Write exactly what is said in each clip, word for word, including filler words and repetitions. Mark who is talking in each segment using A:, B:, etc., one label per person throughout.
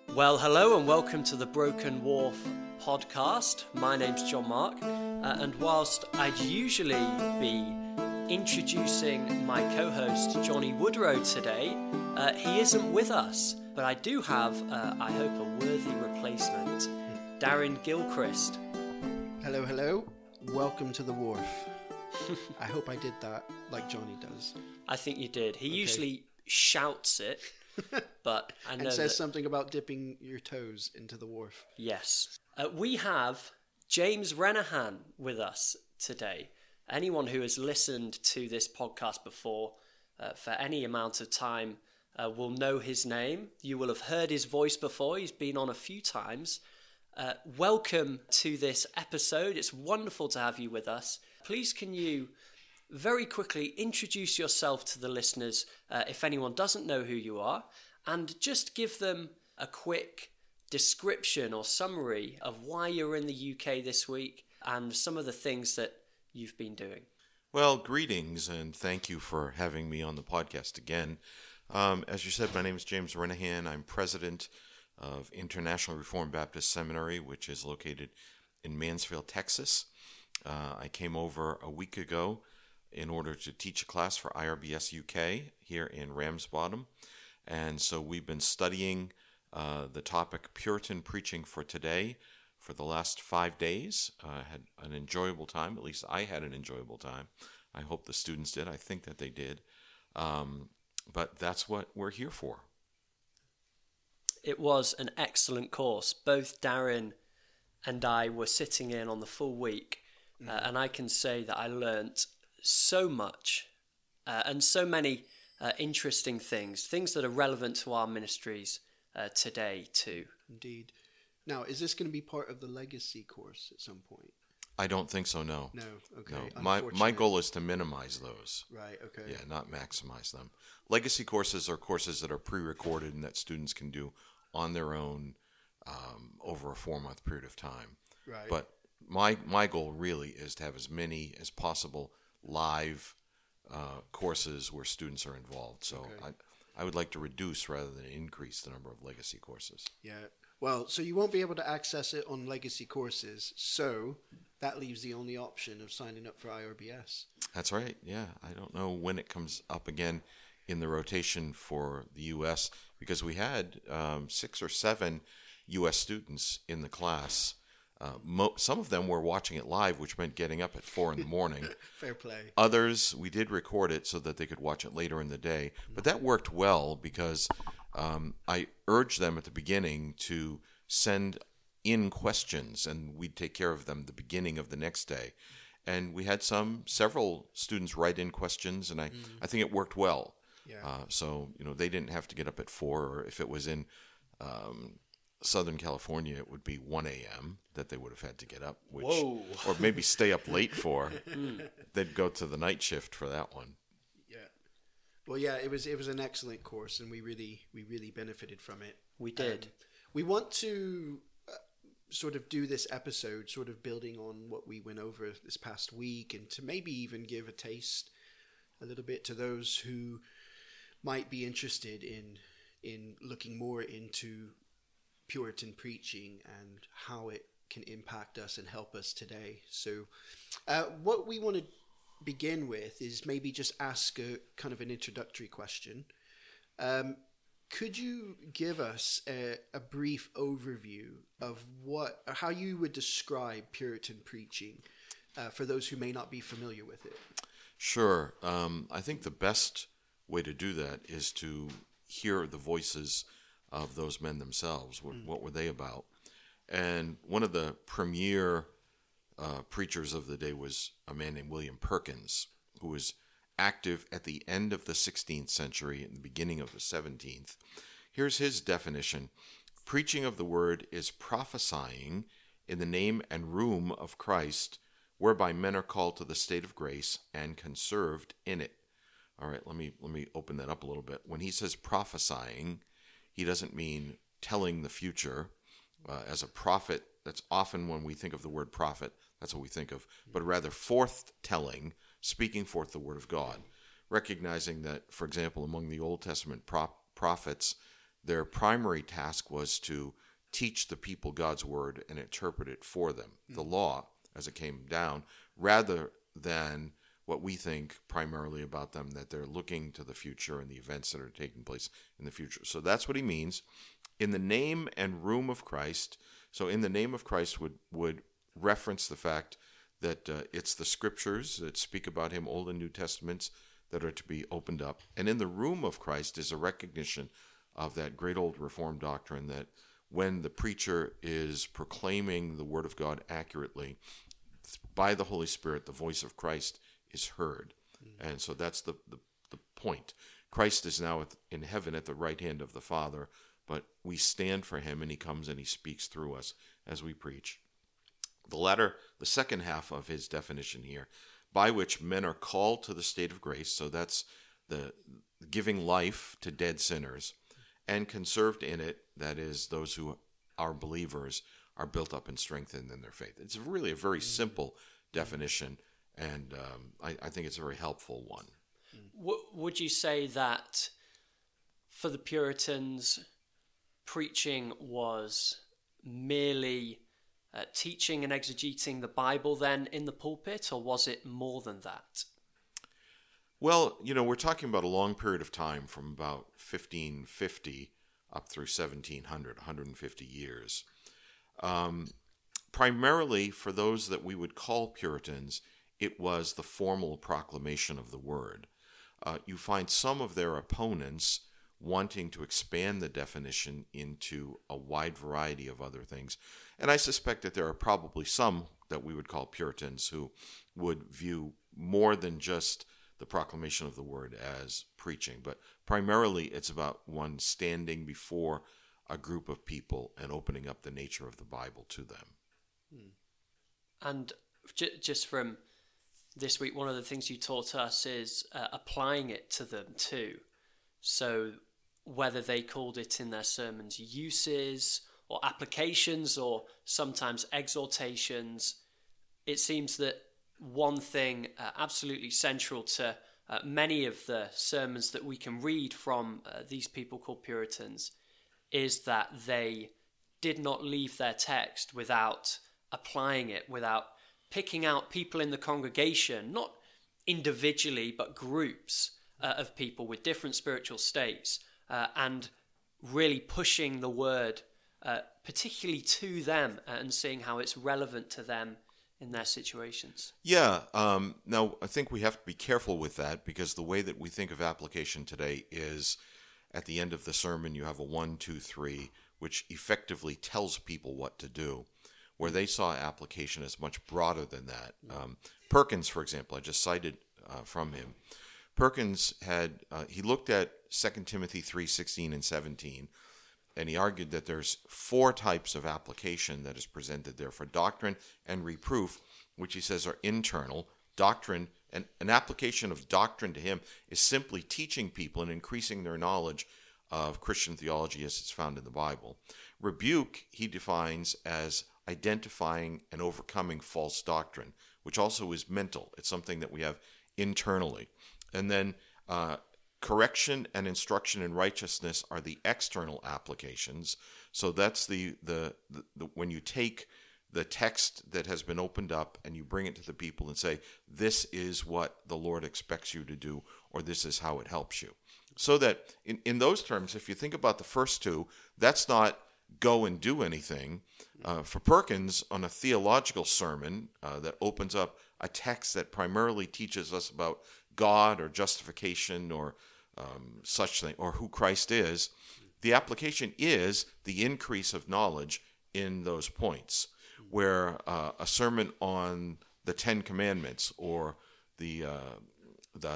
A: Well, hello and welcome to the Broken Wharf podcast. My name's John Mark, uh, and whilst I'd usually be introducing my co-host Johnny Woodrow today, uh, he isn't with us, but I do have, uh, I hope, a worthy replacement, Darren Gilchrist.
B: Hello, hello. Welcome to the Wharf. I hope I did that like Johnny does.
A: I think you did. He
B: Okay.
A: usually shouts it, but I know
B: and says
A: that...
B: something about dipping your toes into the wharf.
A: Yes. Uh, we have James Renahan with us today. Anyone who has listened to this podcast before uh, for any amount of time uh, will know his name. You will have heard his voice before. He's been on a few times. Uh, welcome to this episode. It's wonderful to have you with us. Please can you very quickly introduce yourself to the listeners uh, if anyone doesn't know who you are, and just give them a quick description or summary of why you're in the U K this week and some of the things that you've been doing.
C: Well, greetings and thank you for having me on the podcast again. Um, as you said, my name is James Renahan. I'm president of International Reformed Baptist Seminary, which is located in Mansfield, Texas. Uh, I came over a week ago in order to teach a class for I R B S U K here in Ramsbottom. And so we've been studying uh, the topic Puritan preaching for today for the last five days. I uh, had an enjoyable time. At least I had an enjoyable time. I hope the students did. I think that they did. Um, but that's what we're here for.
A: It was an excellent course. Both Darren and I were sitting in on the full week, mm. uh, and I can say that I learnt so much uh, and so many uh, interesting things, things that are relevant to our ministries uh, today too.
B: Indeed. Now, is this going to be part of the legacy course at some point?
C: I don't think so, no.
B: No, okay.
C: No. My, my goal is to minimize those.
B: Right, okay.
C: Yeah, not maximize them. Legacy courses are courses that are pre-recorded and that students can do on their own um, over a four-month period of time.
B: Right.
C: But my my goal really is to have as many as possible live uh, courses where students are involved. So okay. I, I would like to reduce rather than increase the number of legacy courses.
B: Yeah. Well, so you won't be able to access it on legacy courses. So that leaves the only option of signing up for I R B S.
C: That's right. Yeah. I don't know when it comes up again in the rotation for the U S because we had um, six or seven U S students in the class. Uh, mo- some of them were watching it live, which meant getting up at four in the morning.
B: Fair play.
C: Others, we did record it so that they could watch it later in the day. But that worked well because um, I urged them at the beginning to send in questions, and we'd take care of them the beginning of the next day. And we had some, several students write in questions, and I, mm. I think it worked well.
B: Yeah.
C: Uh, so, you know, they didn't have to get up at four, or if it was in Um, Southern California, it would be one a.m. that they would have had to get up, which,
A: Whoa.
C: or maybe stay up late for. They'd go to the night shift for that one.
B: Yeah. Well, yeah, it was it was an excellent course, and we really we really benefited from it.
A: We did.
B: Um, we want to uh, sort of do this episode, sort of building on what we went over this past week, and to maybe even give a taste a little bit to those who might be interested in in looking more into Puritan preaching and how it can impact us and help us today. So uh, what we want to begin with is maybe just ask a kind of an introductory question. Um, could you give us a, a brief overview of what, or how you would describe Puritan preaching uh, for those who may not be familiar with it?
C: Sure. Um, I think the best way to do that is to hear the voices of those men themselves. What, mm. what were they about? And one of the premier uh, preachers of the day was a man named William Perkins, who was active at the end of the sixteenth century and the beginning of the seventeenth. Here's his definition. Preaching of the word is prophesying in the name and room of Christ, whereby men are called to the state of grace and conserved in it. All right, let me let me open that up a little bit. When he says prophesying, he doesn't mean telling the future. Uh, as a prophet, that's often when we think of the word prophet, that's what we think of, but rather forth-telling, speaking forth the word of God, recognizing that, for example, among the Old Testament pro- prophets, their primary task was to teach the people God's word and interpret it for them, mm-hmm. the law as it came down, rather than what we think primarily about them, that they're looking to the future and the events that are taking place in the future. So that's what he means. In the name and room of Christ, so in the name of Christ would, would reference the fact that uh, it's the scriptures that speak about him, Old and New Testaments, that are to be opened up. And in the room of Christ is a recognition of that great old Reformed doctrine that when the preacher is proclaiming the Word of God accurately, by the Holy Spirit, the voice of Christ is heard. Mm-hmm. And so that's the, the, the point. Christ is now at, in heaven at the right hand of the Father, but we stand for him, and he comes and he speaks through us as we preach. The latter, the second half of his definition here, by which men are called to the state of grace, so that's the giving life to dead sinners, and conserved in it, that is, those who are believers are built up and strengthened in their faith. It's really a very simple definition, and um, I, I think it's a very helpful one.
A: W- would you say that for the Puritans, preaching was merely uh, teaching and exegeting the Bible then in the pulpit, or was it more than that?
C: Well, you know, we're talking about a long period of time from about fifteen fifty up through seventeen hundred, one hundred fifty years. Um, primarily for those that we would call Puritans, it was the formal proclamation of the word. Uh, you find some of their opponents wanting to expand the definition into a wide variety of other things. And I suspect that there are probably some that we would call Puritans who would view more than just the proclamation of the word as preaching. But primarily it's about one standing before a group of people and opening up the nature of the Bible to them.
A: And j- just from this week, one of the things you taught us is uh, applying it to them too. So whether they called it in their sermons uses or applications or sometimes exhortations, it seems that one thing uh, absolutely central to uh, many of the sermons that we can read from uh, these people called Puritans is that they did not leave their text without applying it, without picking out people in the congregation, not individually, but groups uh, of people with different spiritual states, uh, and really pushing the word, uh, particularly to them, uh, and seeing how it's relevant to them in their situations.
C: Yeah. Um, now, I think we have to be careful with that, because the way that we think of application today is at the end of the sermon, you have a one, two, three, which effectively tells people what to do, where they saw application as much broader than that. Um, Perkins, for example, I just cited uh, from him. Perkins had, uh, he looked at Second Timothy three, sixteen and seventeen, and he argued that there's four types of application that is presented there for doctrine and reproof, which he says are internal. Doctrine, and an application of doctrine to him is simply teaching people and increasing their knowledge of Christian theology as it's found in the Bible. Rebuke, he defines as identifying and overcoming false doctrine, which also is mental. It's something that we have internally. And then uh, correction and instruction in righteousness are the external applications. So that's the, the, the, the when you take the text that has been opened up and you bring it to the people and say, this is what the Lord expects you to do, or this is how it helps you. So that in, in those terms, if you think about the first two, that's not go and do anything. Uh, for Perkins, on a theological sermon uh, that opens up a text that primarily teaches us about God or justification or um, such thing, or who Christ is, the application is the increase of knowledge in those points. Where uh, a sermon on the Ten Commandments or the uh, the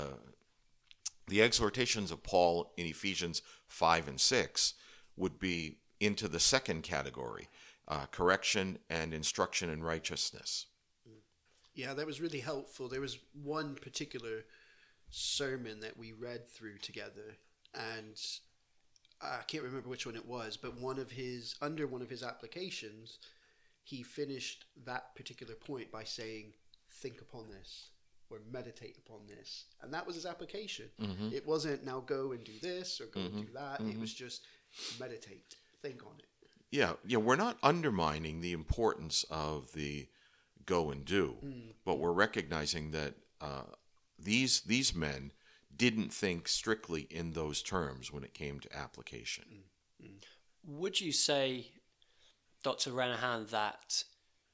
C: the exhortations of Paul in Ephesians five and six would be into the second category, uh, correction and instruction in righteousness.
B: Yeah, that was really helpful. There was one particular sermon that we read through together, and I can't remember which one it was, but one of his under one of his applications, he finished that particular point by saying, think upon this, or meditate upon this. And that was his application. Mm-hmm. It wasn't, now go and do this, or go mm-hmm. and do that. Mm-hmm. It was just, meditate, think on it.
C: Yeah, yeah, we're not undermining the importance of the go and do, mm. but we're recognizing that uh, these these men didn't think strictly in those terms when it came to application.
B: Mm. Mm.
A: Would you say, Doctor Renahan, that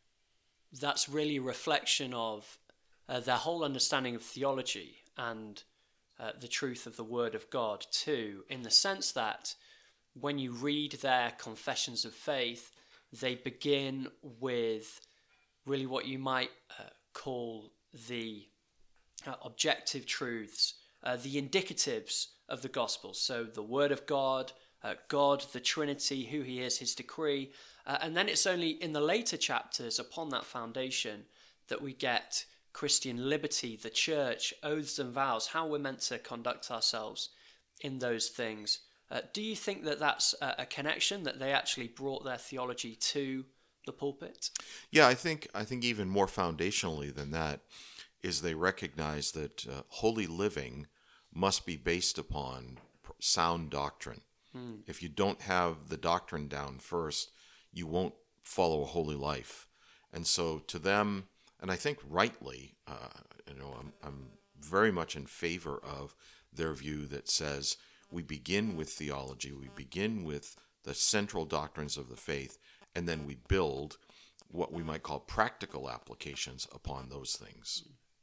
A: that's really a reflection of uh, their whole understanding of theology and uh, the truth of the Word of God too, in the sense that when you read their confessions of faith, they begin with really what you might uh, call the uh, objective truths, uh, the indicatives of the gospel. So the Word of God, uh, God, the Trinity, who He is, His decree. Uh, and then it's only in the later chapters upon that foundation that we get Christian liberty, the church, oaths and vows, how we're meant to conduct ourselves in those things. Uh, do you think that that's a, a connection, that they actually brought their theology to the pulpit?
C: Yeah, I think I think even more foundationally than that is they recognize that uh, holy living must be based upon sound doctrine. Hmm. If you don't have the doctrine down first, you won't follow a holy life. And so to them, and I think rightly, uh, you know, I'm, I'm very much in favor of their view that says we begin with theology, we begin with the central doctrines of the faith, and then we build what we might call practical applications upon those things.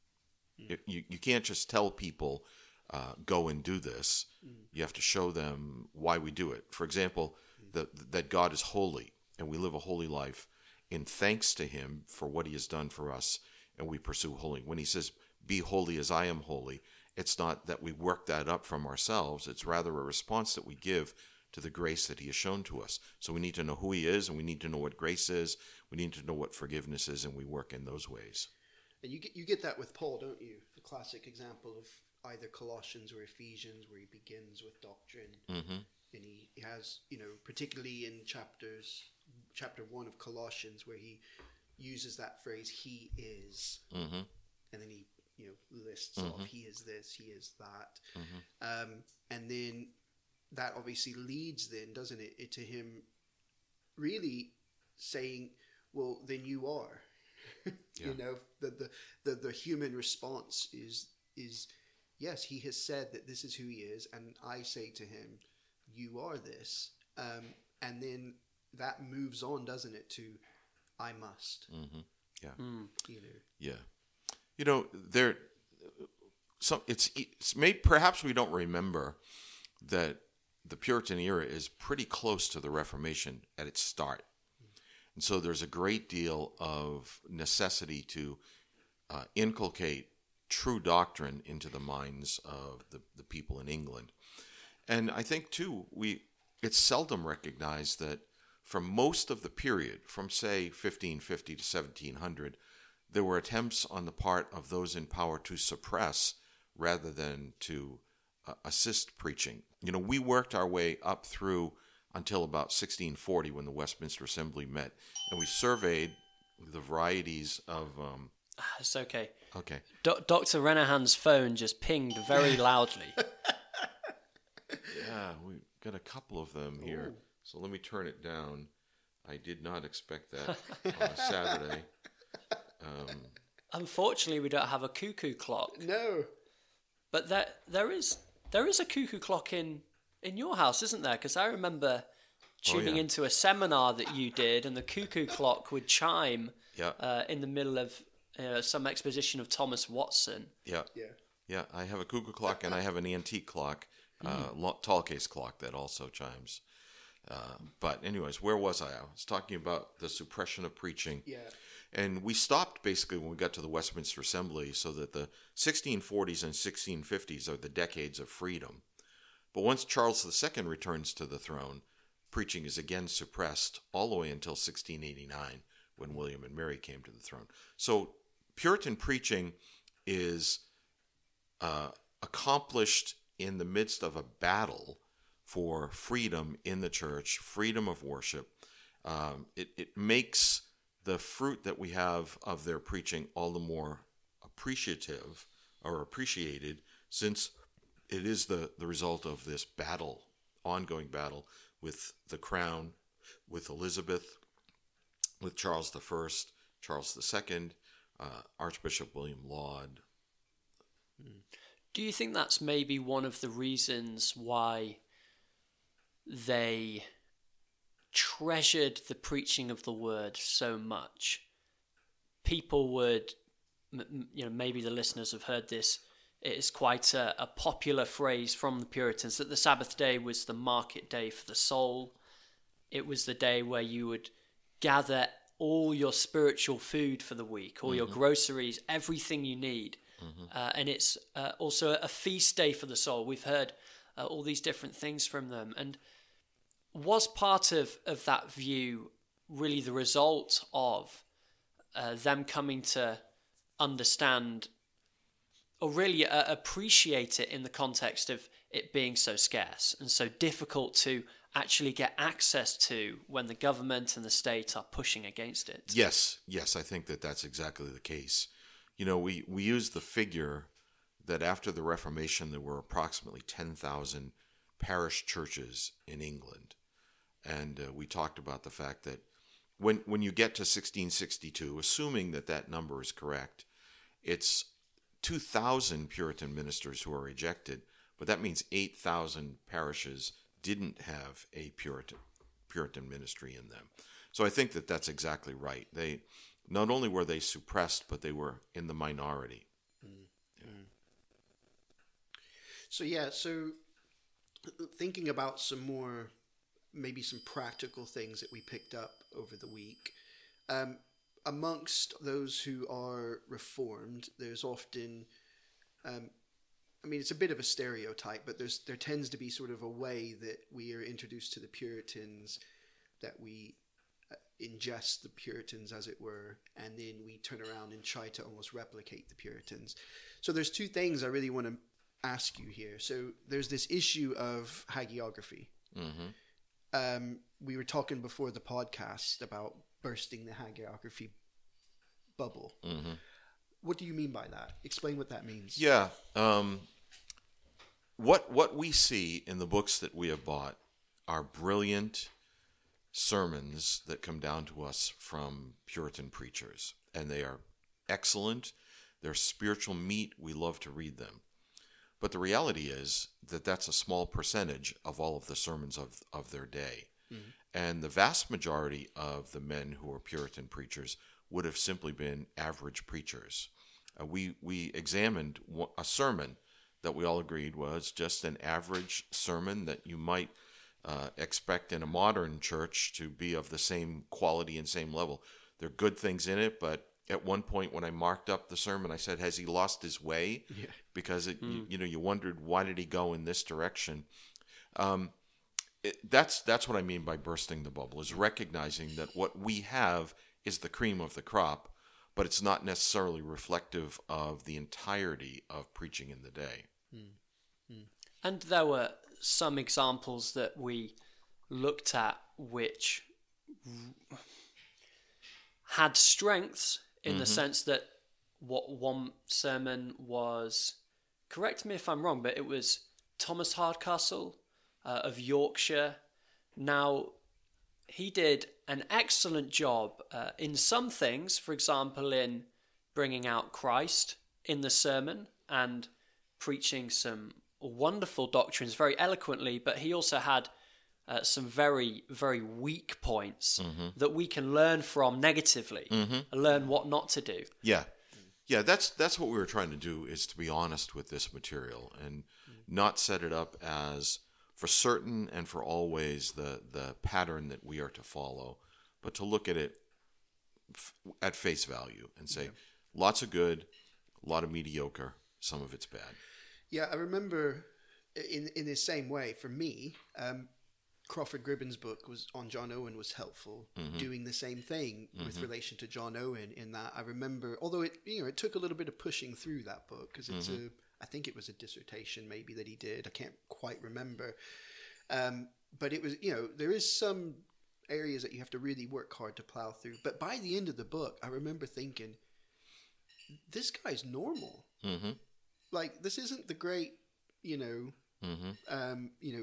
C: Mm. It, you, you can't just tell people, uh, go and do this. Mm. You have to show them why we do it. For example, mm. the, that God is holy, and we live a holy life in thanks to Him for what He has done for us, and we pursue holy. When He says, be holy as I am holy, it's not that we work that up from ourselves. It's rather a response that we give to the grace that He has shown to us. So we need to know who He is, and we need to know what grace is. We need to know what forgiveness is, and we work in those ways.
B: And you get you get that with Paul, don't you? The classic example of either Colossians or Ephesians, where he begins with doctrine, mm-hmm. and he has, you know, particularly in chapters chapter one of Colossians, where he uses that phrase, "He is," mm-hmm. and then he, you know, lists mm-hmm. off, "He is this, He is that," mm-hmm. um, and then that obviously leads, then, doesn't it, it to him really saying, "Well, then you are." Yeah. You know, the, the the the human response is is yes, He has said that this is who He is, and I say to Him, "You are this," um, and then that moves on, doesn't it, to I must.
C: Mm-hmm. Yeah.
B: Mm. You know.
C: Yeah. You know, there. Some it's it's made. Perhaps we don't remember that the Puritan era is pretty close to the Reformation at its start. And so there's a great deal of necessity to uh, inculcate true doctrine into the minds of the, the people in England. And I think, too, we it's seldom recognized that for most of the period, from, say, fifteen fifty to seventeen hundred, there were attempts on the part of those in power to suppress rather than to uh, assist preaching. You know, we worked our way up through until about sixteen forty, when the Westminster Assembly met, and we surveyed the varieties of... Um,
A: it's okay.
C: Okay.
A: Do- Doctor Renahan's phone just pinged very loudly.
C: Yeah, we got a couple of them here. Ooh. So let me turn it down. I did not expect that on a Saturday. Um,
A: Unfortunately, we don't have a cuckoo clock.
B: No.
A: But there, there is there is a cuckoo clock in... in your house, isn't there? Because I remember tuning oh, yeah. into a seminar that you did, and the cuckoo clock would chime
C: yeah.
A: uh, in the middle of uh, some exposition of Thomas Watson.
C: Yeah,
B: yeah,
C: yeah. I have a cuckoo clock, and I have an antique clock, uh, mm. tall case clock that also chimes. Uh, but anyways, where was I? I was talking about the suppression of preaching.
B: Yeah.
C: And we stopped basically when we got to the Westminster Assembly, so that the sixteen forties and sixteen fifties are the decades of freedom. But once Charles the Second returns to the throne, preaching is again suppressed all the way until sixteen eighty-nine, when William and Mary came to the throne. So Puritan preaching is uh, accomplished in the midst of a battle for freedom in the church, freedom of worship. Um, it, it makes the fruit that we have of their preaching all the more appreciative or appreciated, since it is the, the result of this battle ongoing battle with the crown, with Elizabeth, with Charles the First, Charles the Second, uh, Archbishop William Laud.
A: Do you think that's maybe one of the reasons why they treasured the preaching of the word so much? People would, you know, maybe the listeners have heard this. It's quite a, a popular phrase from the Puritans that the Sabbath day was the market day for the soul. It was the day where you would gather all your spiritual food for the week, all mm-hmm. your groceries, everything you need. Mm-hmm. Uh, and it's uh, also a feast day for the soul. We've heard uh, all these different things from them. And was part of, of that view really the result of uh, them coming to understand or really uh, appreciate it in the context of it being so scarce and so difficult to actually get access to when the government and the state are pushing against it?
C: Yes, yes, I think that that's exactly the case. You know, we, we use the figure that after the Reformation there were approximately ten thousand parish churches in England. And uh, we talked about the fact that when when you get to sixteen sixty-two, assuming that that number is correct, it's two thousand Puritan ministers who are ejected, but that means eight thousand parishes didn't have a Puritan Puritan ministry in them. So I think that that's exactly right. They not only were they suppressed, but they were in the minority.
B: Mm. Yeah. So yeah, so thinking about some more, maybe some practical things that we picked up over the week. Um, amongst those who are Reformed, there's often, um, I mean, it's a bit of a stereotype, but there's there tends to be sort of a way that we are introduced to the Puritans, that we ingest the Puritans, as it were, and then we turn around and try to almost replicate the Puritans. So there's two things I really want to ask you here. So there's this issue of hagiography. Mm-hmm. Um, we were talking before the podcast about bursting the hagiography bubble. Mm-hmm. What do you mean by that? Explain what that means.
C: Yeah. Um, what what we see in the books that we have bought are brilliant sermons that come down to us from Puritan preachers, and they are excellent. They're spiritual meat. We love to read them. But the reality is that that's a small percentage of all of the sermons of, of their day. Mm-hmm. And the vast majority of the men who were Puritan preachers would have simply been average preachers. Uh, we, we examined a sermon that we all agreed was just an average sermon that you might uh, expect in a modern church to be of the same quality and same level. There are good things in it, but at one point when I marked up the sermon, I said, has he lost his way? Yeah. Because, it, mm. you, you know, you wondered, why did he go in this direction? Um, it, that's that's what I mean by bursting the bubble, is recognizing that what we have is the cream of the crop, but it's not necessarily reflective of the entirety of preaching in the day. Mm.
A: Mm. And there were some examples that we looked at which had strengths in mm-hmm. the sense that what one sermon was, correct me if I'm wrong, but it was Thomas Hardcastle uh, of Yorkshire. Now, he did an excellent job uh, in some things, for example, in bringing out Christ in the sermon and preaching some wonderful doctrines very eloquently, but he also had uh, some very, very weak points mm-hmm. that we can learn from negatively mm-hmm. and learn what not to do.
C: Yeah. Yeah, that's that's what we were trying to do, is to be honest with this material and mm-hmm. not set it up as for certain and for always the, the pattern that we are to follow, but to look at it f- at face value and say, yeah. lots of good, a lot of mediocre, some of it's bad.
B: Yeah, I remember in in the same way, for me, um, Crawford Gribben's book was on John Owen was helpful, mm-hmm. doing the same thing mm-hmm. with relation to John Owen, in that I remember, although it you know it took a little bit of pushing through that book, because it's mm-hmm. a I think it was a dissertation maybe that he did. I can't quite remember. Um, but it was, you know, there is some areas that you have to really work hard to plow through. But by the end of the book, I remember thinking, this guy's normal. Mm-hmm. Like, this isn't the great, you know, mm-hmm. um, you know,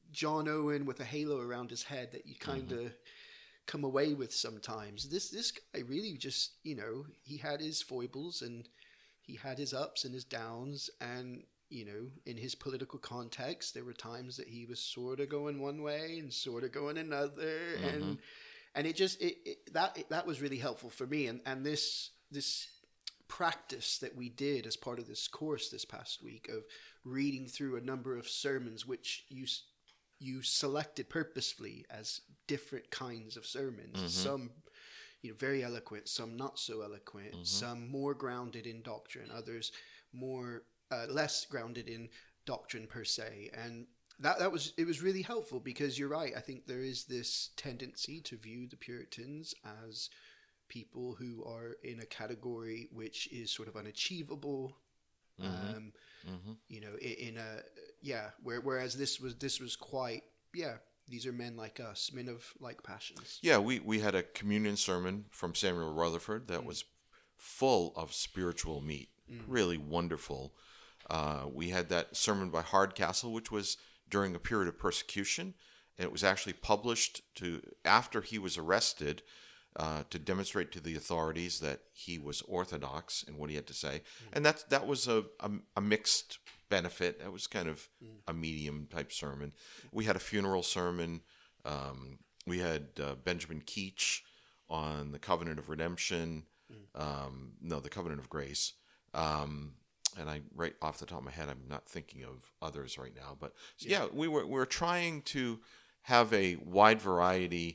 B: John Owen with a halo around his head that you kind of mm-hmm. come away with sometimes. This this guy really just, you know, he had his foibles and he had his ups and his downs, and you know, in his political context, there were times that he was sort of going one way and sort of going another, mm-hmm. and and it just it, it that it, that was really helpful for me, and and this this practice that we did as part of this course this past week of reading through a number of sermons, which you you selected purposefully as different kinds of sermons, mm-hmm. some you know very eloquent, some not so eloquent, mm-hmm. some more grounded in doctrine, others more Uh, less grounded in doctrine per se, and that that was it was really helpful, because you're right. I think there is this tendency to view the Puritans as people who are in a category which is sort of unachievable, mm-hmm. Um, mm-hmm. you know, in, in a yeah. Where, whereas this was this was quite yeah. These are men like us, men of like passions.
C: Yeah, we we had a communion sermon from Samuel Rutherford that mm. was full of spiritual meat, mm. really wonderful. Uh, we had that sermon by Hardcastle, which was during a period of persecution, and it was actually published to after he was arrested uh, to demonstrate to the authorities that he was orthodox in what he had to say. Mm. And that that was a, a, a mixed benefit. That was kind of mm. a medium type sermon. We had a funeral sermon. Um, we had uh, Benjamin Keach on the Covenant of Redemption. Mm. Um, no, the Covenant of Grace. Um, And I, right off the top of my head, I'm not thinking of others right now. But yeah, yeah we were we were trying to have a wide variety.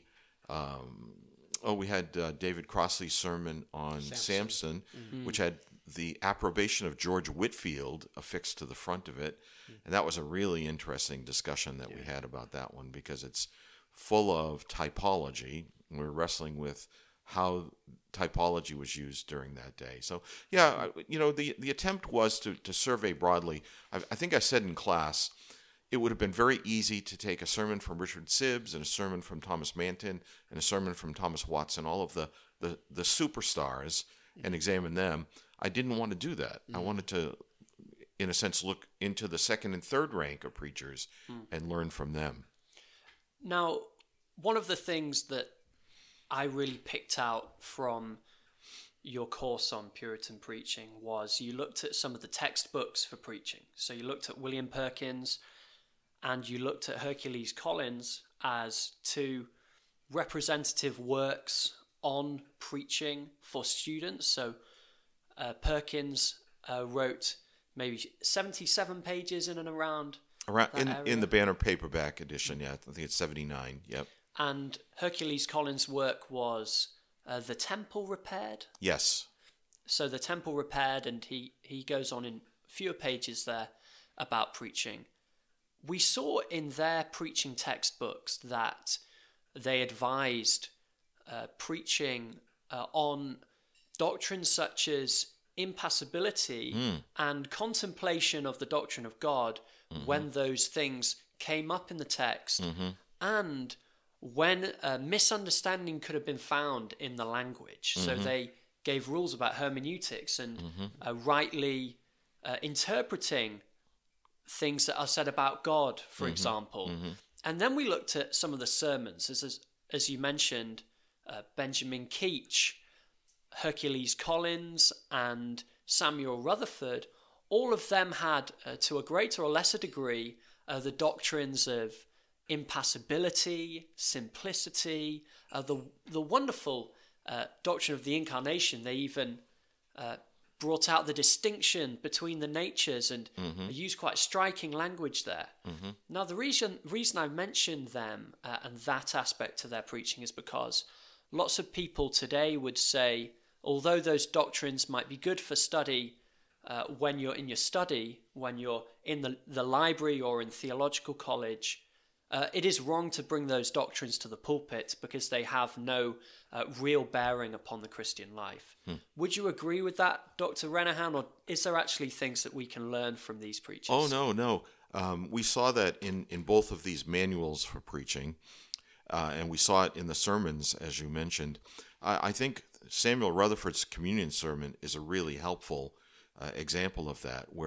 C: Um, oh, we had uh, David Crossley's sermon on Samson, Samson mm-hmm. which had the approbation of George Whitefield affixed to the front of it, mm-hmm. and that was a really interesting discussion that yeah. we had about that one, because it's full of typology. We were wrestling with how typology was used during that day. So, yeah, you know, the the attempt was to, to survey broadly. I, I think I said in class, it would have been very easy to take a sermon from Richard Sibbes and a sermon from Thomas Manton and a sermon from Thomas Watson, all of the, the, the superstars, and examine them. I didn't want to do that. Mm-hmm. I wanted to, in a sense, look into the second and third rank of preachers mm. and learn from them.
A: Now, one of the things that I really picked out from your course on Puritan preaching was you looked at some of the textbooks for preaching. So you looked at William Perkins and you looked at Hercules Collins as two representative works on preaching for students. So uh, Perkins uh, wrote maybe seventy-seven pages in and around
C: around in, in the Banner paperback edition. Yeah, I think it's seventy-nine. Yep.
A: And Hercules Collins' work was uh, The Temple Repaired.
C: Yes.
A: So The Temple Repaired, and he, he goes on in fewer pages there about preaching. We saw in their preaching textbooks that they advised uh, preaching uh, on doctrines such as impassibility mm. and contemplation of the doctrine of God mm-hmm. when those things came up in the text, mm-hmm. and when a misunderstanding could have been found in the language. Mm-hmm. So they gave rules about hermeneutics and mm-hmm. uh, rightly uh, interpreting things that are said about God, for mm-hmm. example. Mm-hmm. And then we looked at some of the sermons, as as, as you mentioned, uh, Benjamin Keach, Hercules Collins, and Samuel Rutherford. All of them had, uh, to a greater or lesser degree, uh, the doctrines of impassibility, simplicity, uh, the the wonderful uh, doctrine of the incarnation. They even uh, brought out the distinction between the natures and mm-hmm. used quite striking language there. Mm-hmm. Now, the reason reason I mentioned them uh, and that aspect of their preaching is because lots of people today would say, although those doctrines might be good for study uh, when you're in your study, when you're in the, the library or in theological college, uh, it is wrong to bring those doctrines to the pulpit because they have no uh, real bearing upon the Christian life. Hmm. Would you agree with that, Doctor Renahan, or is there actually things that we can learn from these preachers?
C: Oh, no, no. Um, we saw that in, in both of these manuals for preaching, uh, and we saw it in the sermons, as you mentioned. I, I think Samuel Rutherford's communion sermon is a really helpful uh, example of that, where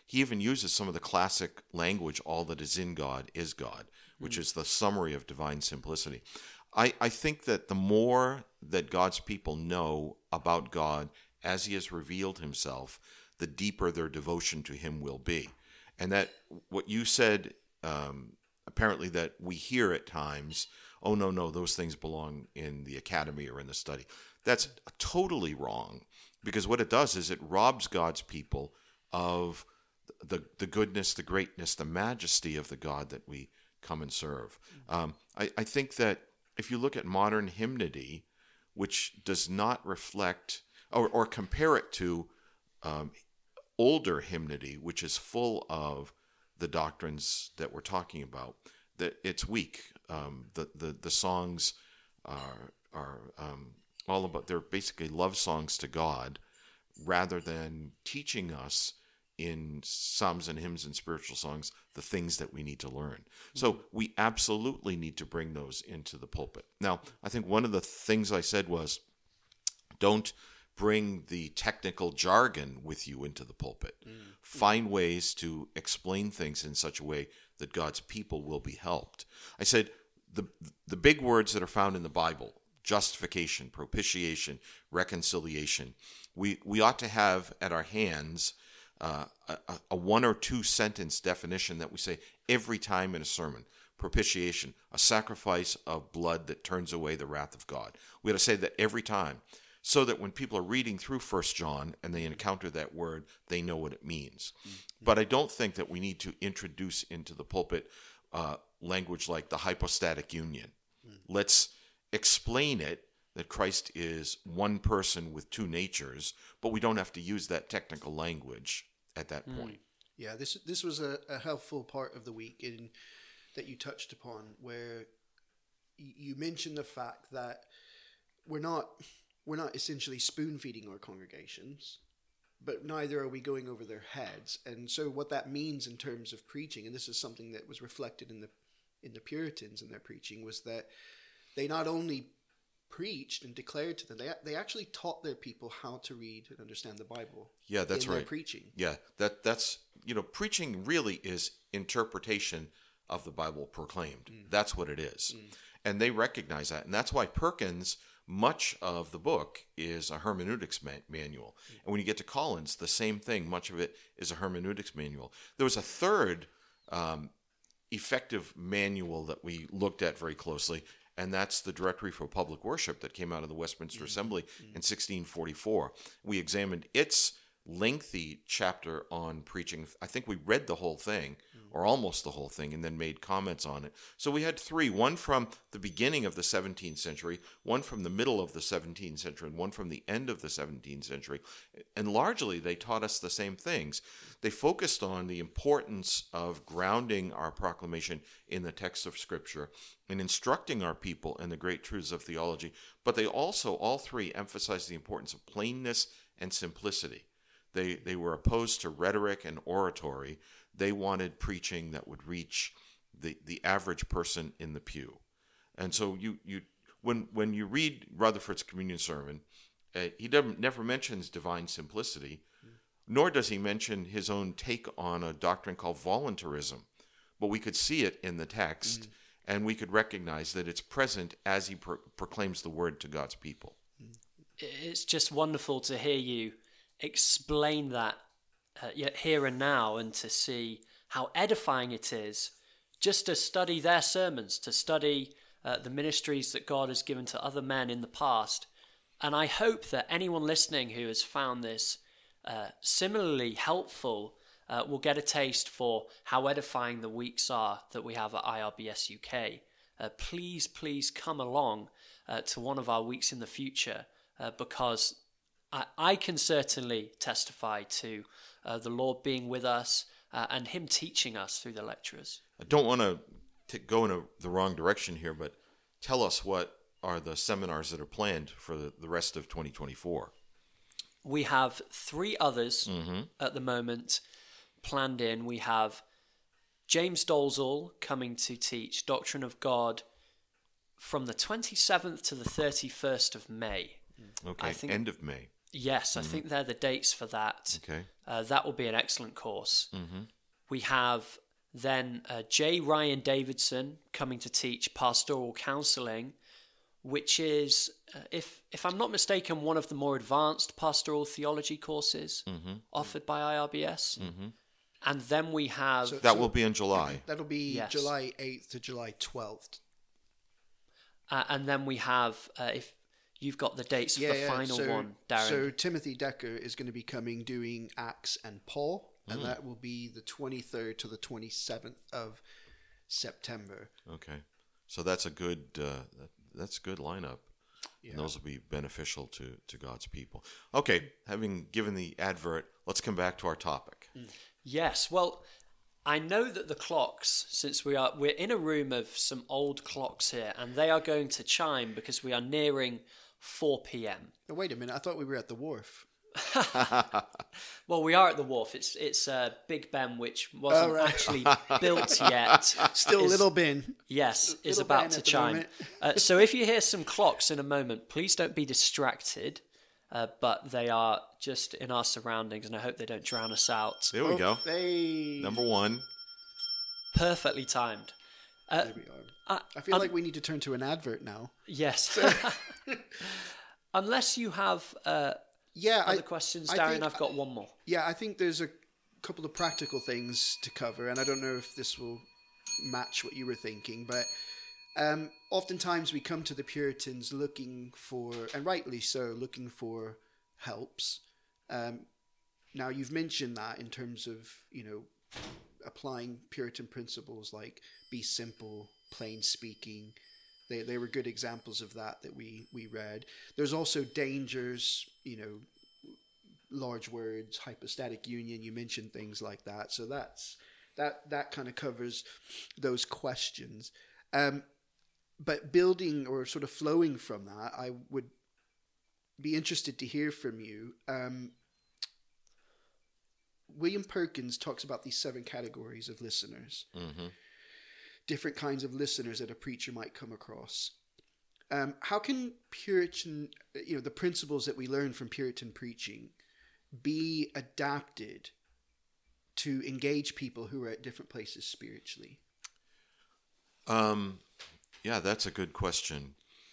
C: he even uses some of the classic language, all that is in God is God, which mm. is the summary of divine simplicity. I, I think that the more that God's people know about God as he has revealed himself, the deeper their devotion to him will be. And that what you said, um, apparently that we hear at times, oh, no, no, those things belong in the academy or in the study. That's totally wrong, because what it does is it robs God's people of the the goodness, the greatness, the majesty of the God that we come and serve. Um, I, I think that if you look at modern hymnody, which does not reflect or, or compare it to um, older hymnody, which is full of the doctrines that we're talking about, that it's weak. Um, the, the the songs are are um, all about, they're basically love songs to God, rather than teaching us in psalms and hymns and spiritual songs the things that we need to learn. Mm-hmm. So we absolutely need to bring those into the pulpit. Now, I think one of the things I said was, don't bring the technical jargon with you into the pulpit. Mm-hmm. Find ways to explain things in such a way that God's people will be helped. I said the the big words that are found in the Bible, justification, propitiation, reconciliation, we, we ought to have at our hands uh, a, a one or two sentence definition that we say every time in a sermon. Propitiation, a sacrifice of blood that turns away the wrath of God. We ought to say that every time, so that when people are reading through First John and they encounter that word, they know what it means. Mm-hmm. But I don't think that we need to introduce into the pulpit uh, language like the hypostatic union. Mm-hmm. Let's explain it, that Christ is one person with two natures, but we don't have to use that technical language at that mm. point.
B: Yeah, this this was a, a helpful part of the week in that you touched upon, where y- you mentioned the fact that we're not we're not essentially spoon feeding our congregations, but neither are we going over their heads. And so what that means in terms of preaching, and this is something that was reflected in the in the Puritans in their preaching, was that they not only preached and declared to them, they they actually taught their people how to read and understand the Bible.
C: Yeah, that's
B: in
C: right.
B: Their preaching.
C: Yeah, that that's you know, preaching really is interpretation of the Bible proclaimed. Mm. That's what it is, mm. and they recognize that, and that's why Perkins, much of the book is a hermeneutics man- manual, mm. and when you get to Collins, the same thing. Much of it is a hermeneutics manual. There was a third um, effective manual that we looked at very closely, and that's the Directory for Public Worship that came out of the Westminster mm-hmm. Assembly mm-hmm. in sixteen forty-four. We examined its lengthy chapter on preaching. I think we read the whole thing, mm-hmm. or almost the whole thing, and then made comments on it. So we had three, one from the beginning of the seventeenth century, one from the middle of the seventeenth century, and one from the end of the seventeenth century. And largely, they taught us the same things. They focused on the importance of grounding our proclamation in the text of Scripture and instructing our people in the great truths of theology. But they also, all three, emphasized the importance of plainness and simplicity. They they were opposed to rhetoric and oratory. They wanted preaching that would reach the, the average person in the pew. And so you you when when you read Rutherford's communion sermon, uh, he never, never mentions divine simplicity, mm. nor does he mention his own take on a doctrine called voluntarism. But we could see it in the text, mm. and we could recognize that it's present as he pro- proclaims the word to God's people.
A: It's just wonderful to hear you explain that uh, here and now, and to see how edifying it is just to study their sermons, to study uh, the ministries that God has given to other men in the past. And I hope that anyone listening who has found this uh, similarly helpful uh, will get a taste for how edifying the weeks are that we have at I R B S U K. Uh, please, please come along uh, to one of our weeks in the future, uh, because I, I can certainly testify to uh, the Lord being with us uh, and Him teaching us through the lecturers.
C: I don't want to go in a, the wrong direction here, but tell us what are the seminars that are planned for the, the rest of twenty twenty-four.
A: We have three others mm-hmm. at the moment planned in. We have James Dolezal coming to teach Doctrine of God from the twenty-seventh to the thirty-first of May.
C: Okay, I think, end of May.
A: Yes, I think they're the dates for that.
C: Okay.
A: Uh, that will be an excellent course.
C: Mm-hmm.
A: We have then uh, J. Ryan Davidson coming to teach pastoral counseling, which is, uh, if if I'm not mistaken, one of the more advanced pastoral theology courses
C: Mm-hmm.
A: offered by I R B S.
C: Mm-hmm.
A: And then we have...
B: So-
C: That will be in July.
B: That'll be
A: Yes.
B: July eighth to July twelfth.
A: Uh, and then we have, uh, if you've got the dates
B: Yeah,
A: for the
B: yeah.
A: final
B: so,
A: one, Darren.
B: So Timothy Decker is going to be coming doing Acts and Paul, and
C: Mm.
B: that will be the twenty-third to the twenty-seventh of September.
C: Okay. So that's a good uh, that, that's a good lineup.
B: Yeah.
C: And those will be beneficial to, to God's people. Okay, having given the advert, let's come back to our topic.
A: Yes, well, I know that the clocks, since we are we're in a room of some old clocks here, and they are going to chime because we are nearing four p.m.
B: Oh, wait a minute, I thought we were at the wharf.
A: Well, we are at the wharf. It's it's uh, Big Ben, which wasn't
B: Oh, right.
A: actually built yet.
B: Still
A: is-
B: Little Ben.
A: Yes, is
B: Little
A: about
B: Ben
A: to
B: at the
A: chime.
B: moment.
A: Uh, so if you hear some clocks in a moment, please don't be distracted. Uh, but they are just in our surroundings, and I hope they don't drown us out.
C: There we
B: Oh,
C: go.
B: Hey.
C: Number one.
A: Perfectly timed. Uh,
B: There we are.
A: uh,
B: I feel
A: um,
B: like we need to turn to an advert now.
A: Yes. Unless you have uh,
B: Yeah,
A: other
B: I,
A: questions,
B: I
A: Darren,
B: think-
A: I've got one more.
B: yeah, I think there's a couple of practical things to cover, and I don't know if this will match what you were thinking, but um, oftentimes we come to the Puritans looking for, and rightly so, looking for helps. Um, now, you've mentioned that in terms of, you know, applying Puritan principles like be simple, plain speaking. They, they were good examples of that that we, we read. There's also dangers, you know, large words, hypostatic union. You mentioned things like that. So that's that that kind of covers those questions. Um, but building or sort of flowing from that, I would be interested to hear from you. Um, William Perkins talks about these seven categories of listeners,
C: Mm-hmm.
B: different kinds of listeners that a preacher might come across. Um, how can Puritan, you know, the principles that we learn from Puritan preaching be adapted to engage people who are at different places spiritually?
C: Um, yeah, that's a good question.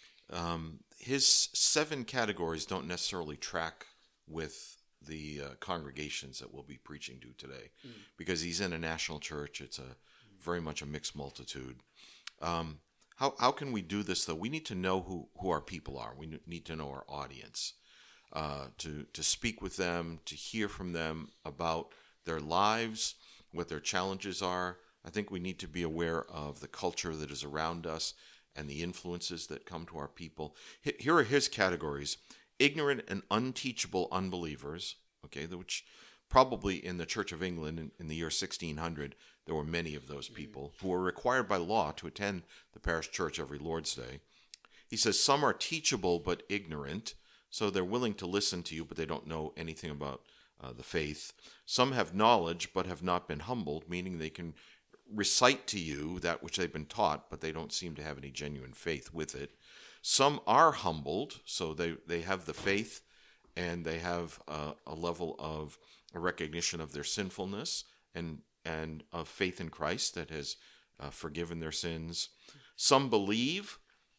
C: Um, his seven categories don't necessarily track with the uh, congregations that we'll be preaching to today, mm. because he's in a national church. It's a very much a mixed multitude. Um, how how can we do this though? We need to know who, who our people are. We need to know our audience, uh, to to speak with them, to hear from them about their lives, what their challenges are. I think we need to be aware of the culture that is around us and the influences that come to our people. Here are his categories: ignorant and unteachable unbelievers, okay, which probably in the Church of England in, in the year sixteen hundred, there were many of those people who were required by law to attend the parish church every Lord's Day. He says some are teachable but ignorant, so they're willing to listen to you, but they don't know anything about uh, the faith. Some have knowledge but have not been humbled, meaning they can recite to you that which they've been taught, but they don't seem to have any genuine faith with it. Some are humbled, so they, they have the faith and they have uh, a level of a recognition of their sinfulness and and of faith in Christ that has uh, forgiven their sins. Some believe,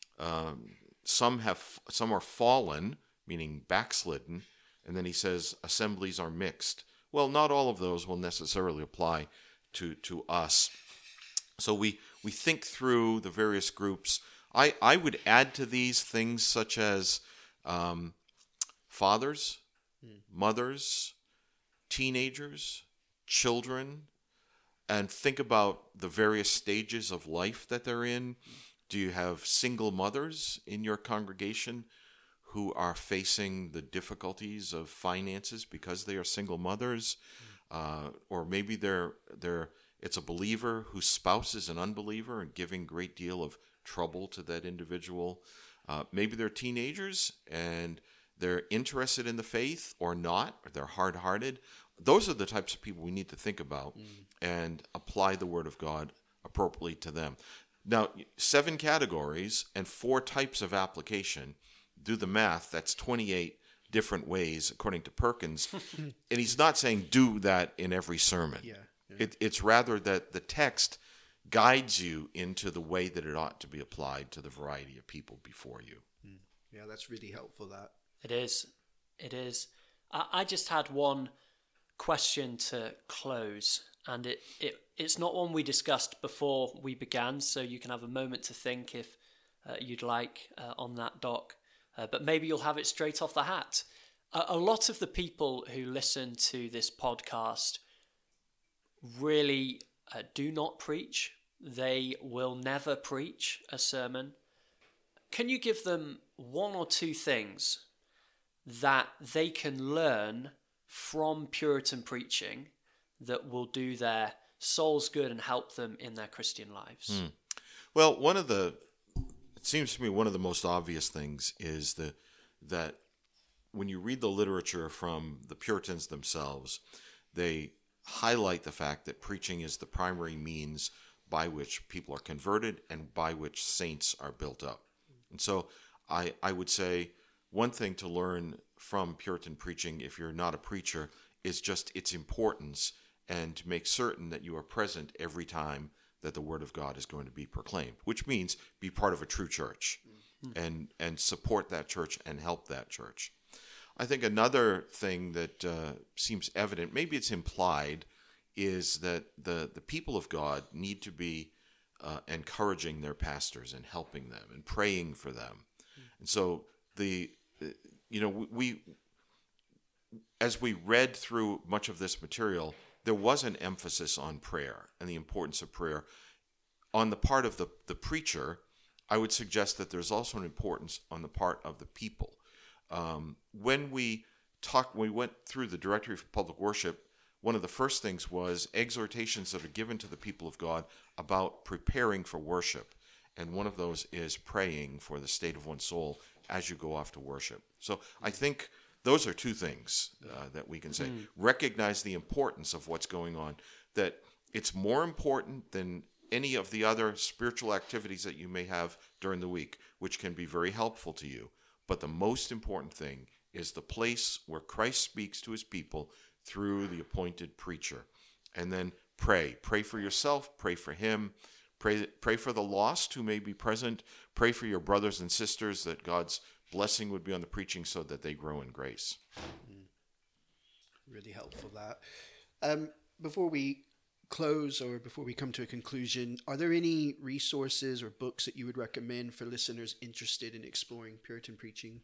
C: um, some have, some are fallen, meaning backslidden, and then he says assemblies are mixed. Well, not all of those will necessarily apply to to us. So we we think through the various groups. I, I would add to these things such as um, fathers, mm. mothers, teenagers, children, and think about the various stages of life that they're in. Do you have single mothers in your congregation who are facing the difficulties of finances because they are single mothers? Mm. Uh, or maybe they're they're it's a believer whose spouse is an unbeliever and giving a great deal of trouble to that individual. Uh, maybe they're teenagers and they're interested in the faith or not, or they're hard-hearted. Those are the types of people we need to think about mm. and apply the Word of God appropriately to them. Now, seven categories and four types of application. Do the math. That's twenty-eight different ways, according to Perkins. And he's not saying do that in every sermon.
B: Yeah, yeah.
C: It, it's rather that the text guides you into the way that it ought to be applied to the variety of people before you.
B: Yeah, that's really helpful, that.
A: It is. It is. I, I just had one question to close, and it, it it's not one we discussed before we began, so you can have a moment to think if uh, you'd like uh, on that, Doc. Uh, but maybe you'll have it straight off the hat. A, a lot of the people who listen to this podcast really uh, do not preach. They will never preach a sermon. Can you give them one or two things that they can learn from Puritan preaching that will do their souls good and help them in their Christian lives?
C: Hmm. Well, one of the, it seems to me one of the most obvious things is the, that when you read the literature from the Puritans themselves, they highlight the fact that preaching is the primary means by which people are converted and by which saints are built up. And so I, I would say one thing to learn from Puritan preaching, if you're not a preacher, is just its importance, and to make certain that you are present every time that the Word of God is going to be proclaimed, which means be part of a true church mm-hmm. and, and support that church and help that church. I think another thing that uh, seems evident, maybe it's implied, is that the, the people of God need to be uh, encouraging their pastors and helping them and praying for them. Mm-hmm. And so the, you know, we, as we read through much of this material, there was an emphasis on prayer and the importance of prayer. On the part of the, the preacher, I would suggest that there's also an importance on the part of the people. Um, when we talked, when we went through the Directory for Public Worship, one of the first things was exhortations that are given to the people of God about preparing for worship. And one of those is praying for the state of one's soul as you go off to worship. So I think those are two things uh, that we can say. Mm. Recognize the importance of what's going on, that it's more important than any of the other spiritual activities that you may have during the week, which can be very helpful to you. But the most important thing is the place where Christ speaks to his people through the appointed preacher. And then pray. Pray for yourself. Pray for him. Pray, pray for the lost who may be present. Pray for your brothers and sisters that God's blessing would be on the preaching so that they grow in grace.
B: Mm. Really helpful, that. Um, before we close, or before we come to a conclusion, are there any resources or books that you would recommend for listeners interested in exploring Puritan preaching?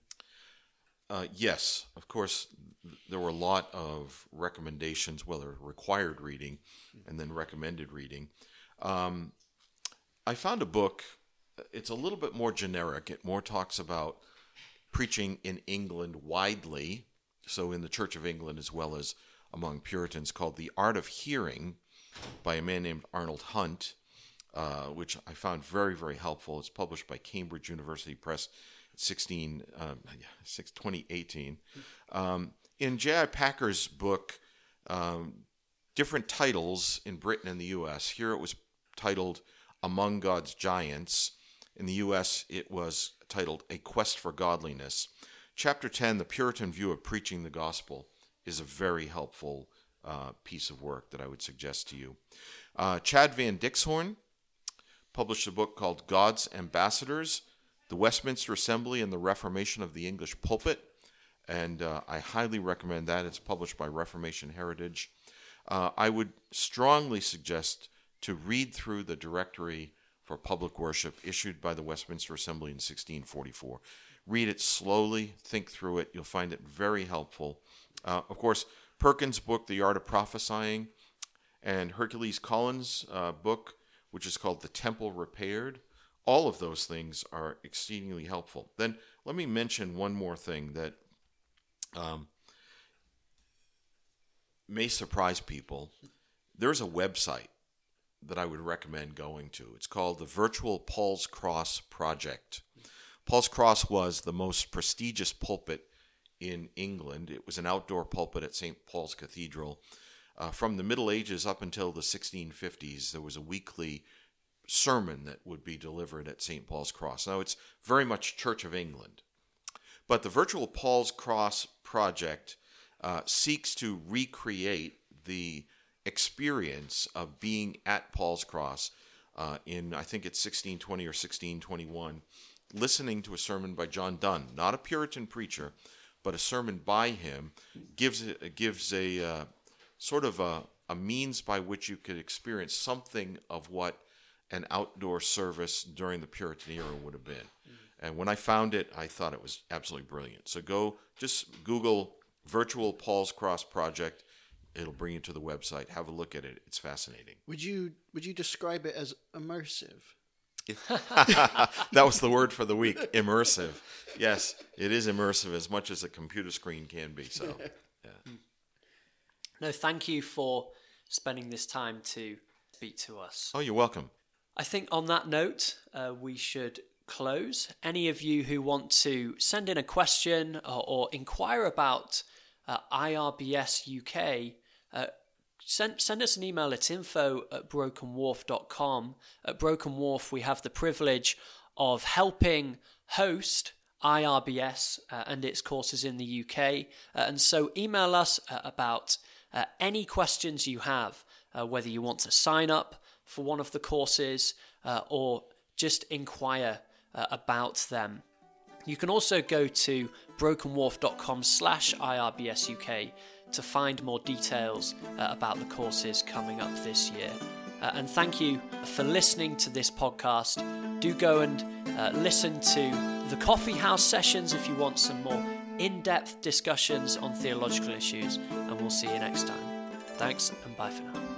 C: Uh, yes, of course, there were a lot of recommendations, whether required reading and then recommended reading. Um, I found a book, it's a little bit more generic. It more talks about preaching in England widely, so in the Church of England as well as among Puritans, called The Art of Hearing by a man named Arnold Hunt, uh, which I found very, very helpful. It's published by Cambridge University Press, sixteen, um, twenty eighteen. Um, in J I Packer's book, um, different titles in Britain and the U S, here it was titled Among God's Giants. In the U S, it was titled A Quest for Godliness. Chapter ten, The Puritan View of Preaching the Gospel, is a very helpful uh, piece of work that I would suggest to you. Uh, Chad Van Dixhorn published a book called God's Ambassadors, The Westminster Assembly and the Reformation of the English Pulpit, and uh, I highly recommend that. It's published by Reformation Heritage. Uh, I would strongly suggest to read through the Directory for Public Worship issued by the Westminster Assembly in sixteen forty-four. Read it slowly, think through it. You'll find it very helpful. Uh, of course, Perkins' book, The Art of Prophesying, and Hercules Collins' uh, book, which is called The Temple Repaired. All of those things are exceedingly helpful. Then let me mention one more thing that um, may surprise people. There's a website that I would recommend going to. It's called the Virtual Paul's Cross Project. Paul's Cross was the most prestigious pulpit in England. It was an outdoor pulpit at Saint Paul's Cathedral. Uh, from the Middle Ages up until the sixteen fifties, there was a weekly sermon that would be delivered at Saint Paul's Cross. Now, it's very much Church of England. But the Virtual Paul's Cross project uh, seeks to recreate the experience of being at Paul's Cross uh, in, I think it's sixteen twenty or sixteen twenty-one, listening to a sermon by John Donne, not a Puritan preacher, but a sermon by him, gives it gives a uh, sort of a, a means by which you could experience something of what an outdoor service during the Puritan era would have been. Mm. And when I found it, I thought it was absolutely brilliant. So go, just Google Virtual Paul's Cross Project. It'll bring you to the website. Have a look at it. It's fascinating.
B: Would you would you describe it as immersive?
C: That was the word for the week, immersive. Yes, it is immersive as much as a computer screen can be. So, yeah.
A: No, thank you for spending this time to speak to us.
C: Oh, you're welcome.
A: I think on that note, uh, we should close. Any of you who want to send in a question or, or inquire about uh, I R B S U K, uh, Send, send us an email at info at broken wharf dot com. At Broken Wharf, we have the privilege of helping host I R B S uh, and its courses in the U K. Uh, and so email us uh, about uh, any questions you have, uh, whether you want to sign up for one of the courses uh, or just inquire uh, about them. You can also go to broken wharf dot com slash I R B S U K to find more details uh, about the courses coming up this year. Uh, and thank you for listening to this podcast. Do go and uh, listen to the Coffee House sessions if you want some more in-depth discussions on theological issues. And we'll see you next time. Thanks and bye for now.